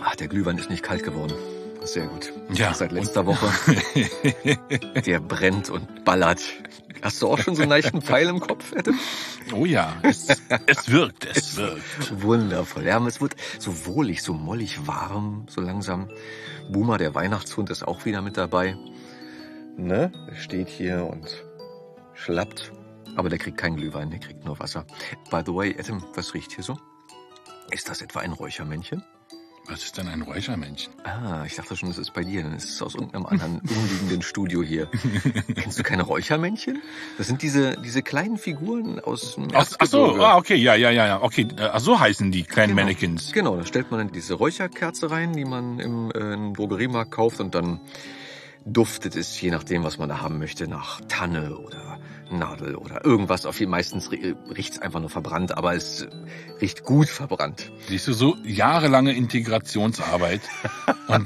Ach, der Glühwein ist nicht kalt geworden. Sehr gut. Ja. Seit letzter Woche. Der brennt und ballert. Hast du auch schon so einen leichten Pfeil im Kopf, Adam? Oh ja, es wirkt. Wundervoll. Ja, es wird so wohlig, so mollig warm, so langsam. Boomer, der Weihnachtshund, ist auch wieder mit dabei. Ne? Er steht hier und schlappt. Aber der kriegt keinen Glühwein, der kriegt nur Wasser. By the way, Adam, was riecht hier so? Ist das etwa ein Räuchermännchen? Was ist denn ein Räuchermännchen? Ah, ich dachte schon, das ist bei dir. Dann ist es aus irgendeinem anderen umliegenden Studio hier. Kennst du keine Räuchermännchen? Das sind diese kleinen Figuren aus dem Erzgebirge. Ach so, okay, ja. Okay, so heißen die kleinen Mannequins. Genau, da stellt man dann diese Räucherkerze rein, die man im Drogeriemarkt kauft und dann duftet es, je nachdem, was man da haben möchte, nach Tanne oder Nadel oder irgendwas. Meistens riecht es einfach nur verbrannt, aber es riecht gut verbrannt. Siehst du, so jahrelange Integrationsarbeit. Und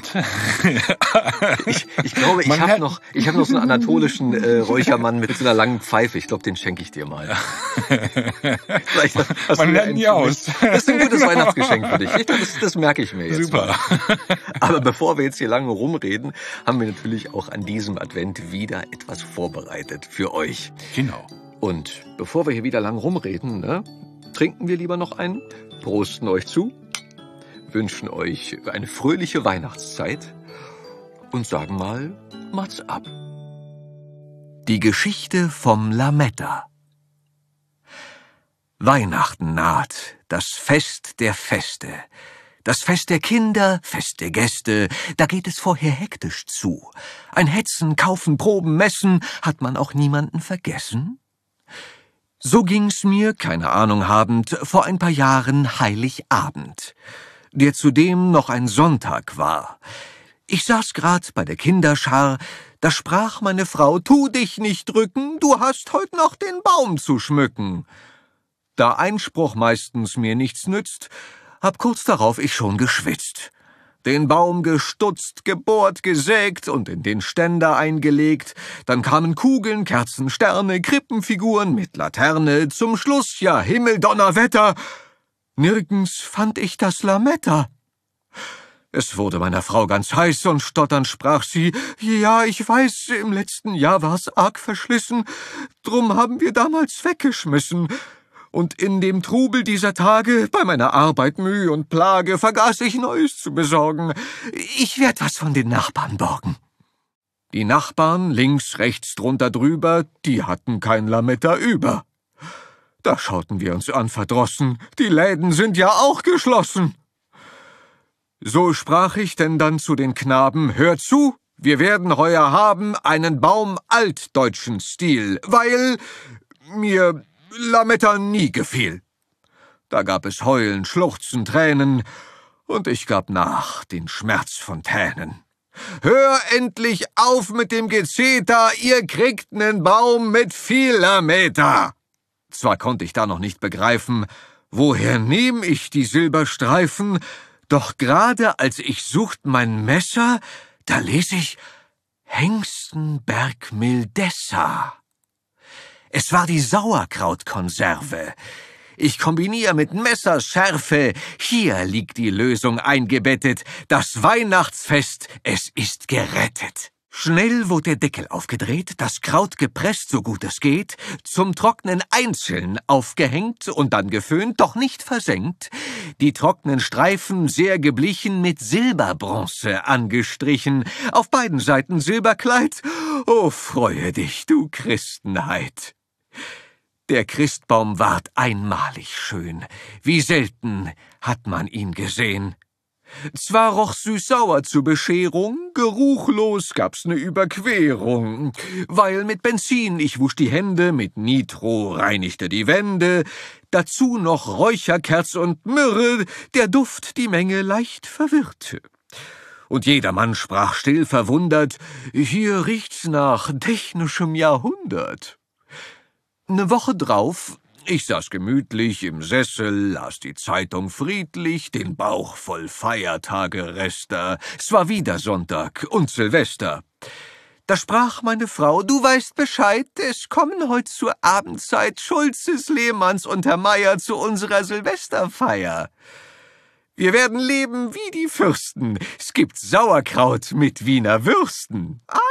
ich glaube, ich habe noch so einen anatolischen Räuchermann mit so einer langen Pfeife. Ich glaube, den schenke ich dir mal. Vielleicht hast man lernt nie aus. Das ist ein gutes Weihnachtsgeschenk für dich. Das merke ich mir jetzt. Super. Mal. Aber bevor wir jetzt hier lange rumreden, haben wir natürlich auch an diesem Advent wieder etwas vorbereitet für euch. Genau. Und bevor wir hier wieder lang rumreden, ne, trinken wir lieber noch einen, prosten euch zu, wünschen euch eine fröhliche Weihnachtszeit und sagen mal, macht's ab. Die Geschichte vom Lametta. Weihnachten naht, das Fest der Feste. Das Fest der Kinder, Fest der Gäste, da geht es vorher hektisch zu. Ein Hetzen, Kaufen, Proben, Messen, hat man auch niemanden vergessen? So ging's mir, keine Ahnung habend, vor ein paar Jahren Heiligabend, der zudem noch ein Sonntag war. Ich saß grad bei der Kinderschar, da sprach meine Frau, tu dich nicht drücken, du hast heut noch den Baum zu schmücken. Da Einspruch meistens mir nichts nützt, hab kurz darauf ich schon geschwitzt. Den Baum gestutzt, gebohrt, gesägt und in den Ständer eingelegt. Dann kamen Kugeln, Kerzen, Sterne, Krippenfiguren mit Laterne. Zum Schluss, ja Himmel, Donnerwetter, nirgends fand ich das Lametta. Es wurde meiner Frau ganz heiß und stotternd sprach sie, ja, ich weiß, im letzten Jahr war's arg verschlissen, drum haben wir damals weggeschmissen. Und in dem Trubel dieser Tage, bei meiner Arbeit Mühe und Plage, vergaß ich Neues zu besorgen. Ich werd was von den Nachbarn borgen. Die Nachbarn, links, rechts, drunter, drüber, die hatten kein Lametta über. Da schauten wir uns an verdrossen, die Läden sind ja auch geschlossen. So sprach ich denn dann zu den Knaben, hört zu, wir werden heuer haben einen Baum altdeutschen Stil, weil mir Lametta nie gefiel. Da gab es Heulen, Schluchzen, Tränen, und ich gab nach den Schmerzfontänen. Hör endlich auf mit dem Gezeter, ihr kriegt nen Baum mit viel Lametta. Zwar konnte ich da noch nicht begreifen, woher nehm ich die Silberstreifen, doch gerade als ich sucht mein Messer, da les ich Hengstenberg Mildessa. Es war die Sauerkrautkonserve. Ich kombiniere mit Messerschärfe. Hier liegt die Lösung eingebettet. Das Weihnachtsfest, es ist gerettet. Schnell wurde der Deckel aufgedreht, das Kraut gepresst, so gut es geht, zum Trocknen einzeln aufgehängt und dann geföhnt, doch nicht versenkt, die trockenen Streifen sehr geblichen mit Silberbronze angestrichen, auf beiden Seiten Silberkleid. Oh, freue dich, du Christenheit! Der Christbaum ward einmalig schön, wie selten hat man ihn gesehen. Zwar roch süß-sauer zur Bescherung, geruchlos gab's ne Überquerung, weil mit Benzin ich wusch die Hände, mit Nitro reinigte die Wände, dazu noch Räucherkerz und Myrrhe, der Duft die Menge leicht verwirrte. Und jedermann sprach still verwundert, hier riecht's nach technischem Jahrhundert. 'Ne Woche drauf, ich saß gemütlich im Sessel, las die Zeitung friedlich, den Bauch voll Feiertage-Rester. Es war wieder Sonntag und Silvester. Da sprach meine Frau, du weißt Bescheid, es kommen heut zur Abendzeit Schulzes, Lehmanns und Herr Meier zu unserer Silvesterfeier. Wir werden leben wie die Fürsten. Es gibt Sauerkraut mit Wiener Würsten. Ah!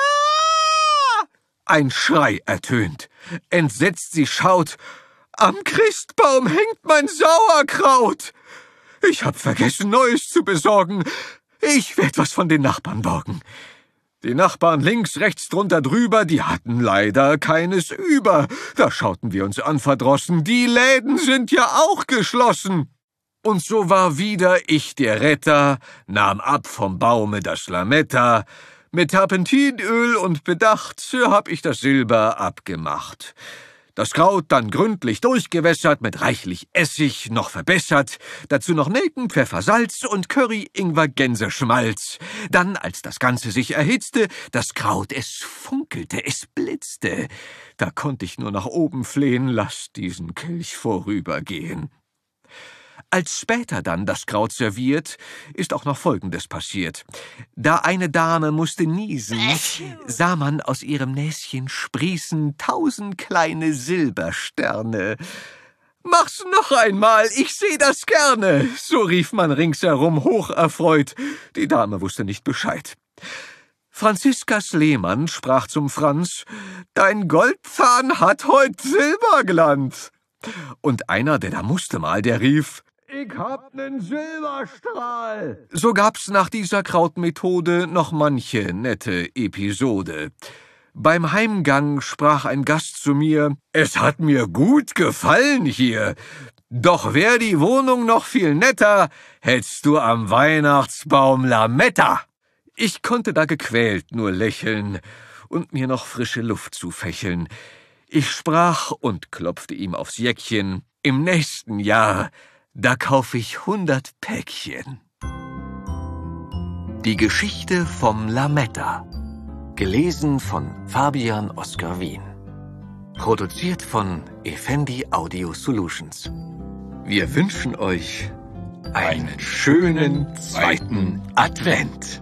Ein Schrei ertönt. Entsetzt sie schaut. Am Christbaum hängt mein Sauerkraut. Ich hab vergessen, Neues zu besorgen. Ich werd was von den Nachbarn borgen. Die Nachbarn links, rechts, drunter, drüber, die hatten leider keines über. Da schauten wir uns an verdrossen. Die Läden sind ja auch geschlossen. Und so war wieder ich der Retter, nahm ab vom Baume das Lametta. Mit Terpentinöl und Bedacht hab ich das Silber abgemacht. Das Kraut dann gründlich durchgewässert, mit reichlich Essig noch verbessert, dazu noch Nelken, Pfeffer, Salz und Curry, Ingwer, Gänseschmalz. Dann, als das Ganze sich erhitzte, das Kraut, es funkelte, es blitzte. Da konnte ich nur nach oben flehen, lass diesen Kelch vorübergehen. Als später dann das Kraut serviert, ist auch noch Folgendes passiert. Da eine Dame musste niesen, sah man aus ihrem Näschen sprießen 1000 kleine Silbersterne. »Mach's noch einmal, ich seh das gerne«, so rief man ringsherum hocherfreut. Die Dame wusste nicht Bescheid. Franziskas Lehmann sprach zum Franz, »Dein Goldzahn hat heut Silberglanz.« Und einer, der da musste mal, der rief, »Ich hab nen Silberstrahl!« So gab's nach dieser Krautmethode noch manche nette Episode. Beim Heimgang sprach ein Gast zu mir, »Es hat mir gut gefallen hier, doch wär die Wohnung noch viel netter, hättst du am Weihnachtsbaum Lametta.« Ich konnte da gequält nur lächeln und mir noch frische Luft zufächeln. Ich sprach und klopfte ihm aufs Jäckchen, »Im nächsten Jahr, da kauf ich 100 Päckchen.« Die Geschichte vom Lametta. Gelesen von Fabian Oskar Wien. Produziert von Effendi Audio Solutions. Wir wünschen euch einen schönen zweiten Advent.